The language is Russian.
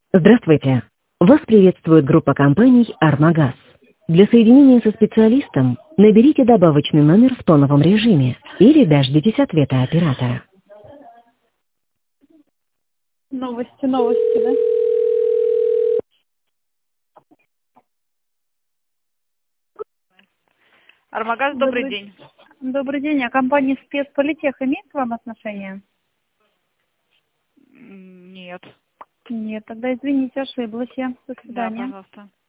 Здравствуйте. Вас приветствует группа компаний «Армагаз». Для соединения со специалистом наберите добавочный номер в тоновом режиме или дождитесь ответа оператора. Новости, да? Армагаз, добрый день. Добрый день. А компания «Спецполитех» имеет к вам отношение? Нет. Нет, тогда извините, ошиблась я. До Да, свидания. пожалуйста.